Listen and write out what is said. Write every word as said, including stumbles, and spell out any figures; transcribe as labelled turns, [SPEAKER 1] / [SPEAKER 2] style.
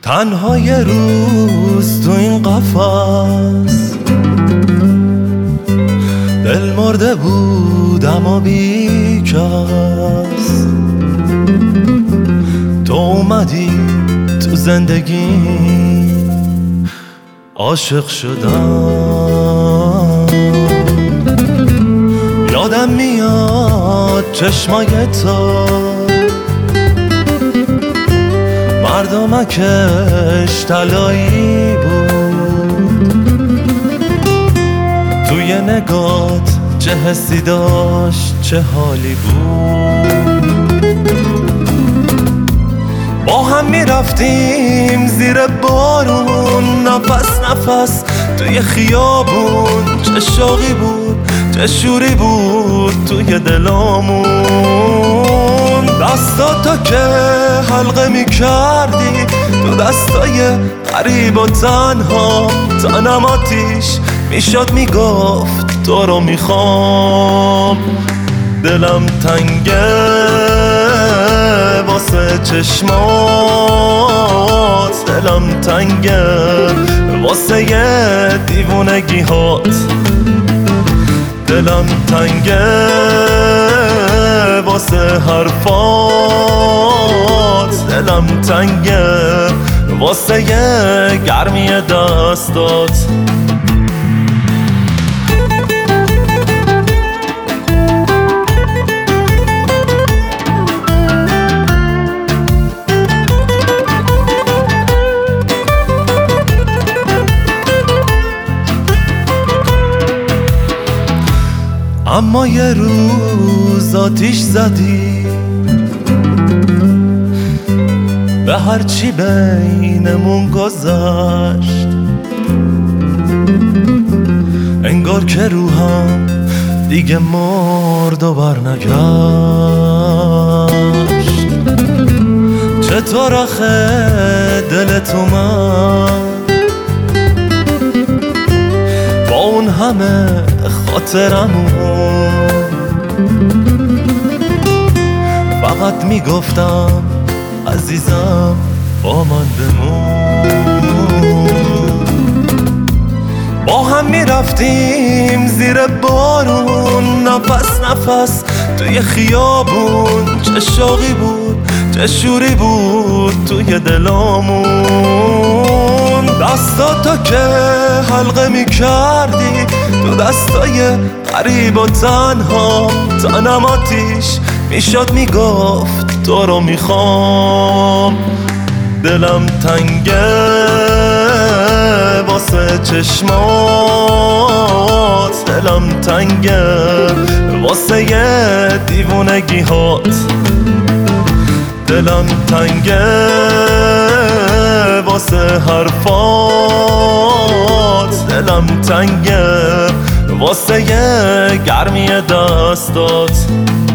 [SPEAKER 1] تنها یه روز تو این قفس دل مرده بود اما بی کس. تو اومدی تو زندگی عاشق شدم. یادم میاد چشمای تو مردمکش طلایی بود. توی نگات چه حسی داشت چه حالی بود. با هم میرفتیم زیر بارون نفس نفس توی خیابون. چه شوقی بود چه شوری بود توی دلامون. دستاتو که حلقه میکردی تو دستای غریب و تنها. تنم آتیش میشد میگفت تو رو میخوام. دلم تنگه واسه چشمات. دلم تنگه واسه یه دیوونگی هات. دلم تنگه واسه حرفات. دلم تنگه واسه یه گرمی دستات. اما یه روز آتیش زدی به هرچی بینمون گذشت. انگار که روحم دیگه مرد و برنگشت. چطور آخه دلت اومد با اون همه خاطرمون. فقط میگفتم عزیزم با من بمون. با هم میرفتیم زیر بارون نفس نفس توی خیابون. چه شوقی بود چه شوری بود توی دلامون. دستاتو که حلقه میکردی تو دستای غریب و تنها. تنم آتیش میشد میگفت تو رو میخوام. دلم تنگه واسه چشمات. دلم تنگه واسه یه دیوونگی هات. دلم تنگه واسه حرفات. دلم تنگه واسه یه گرمی دستات.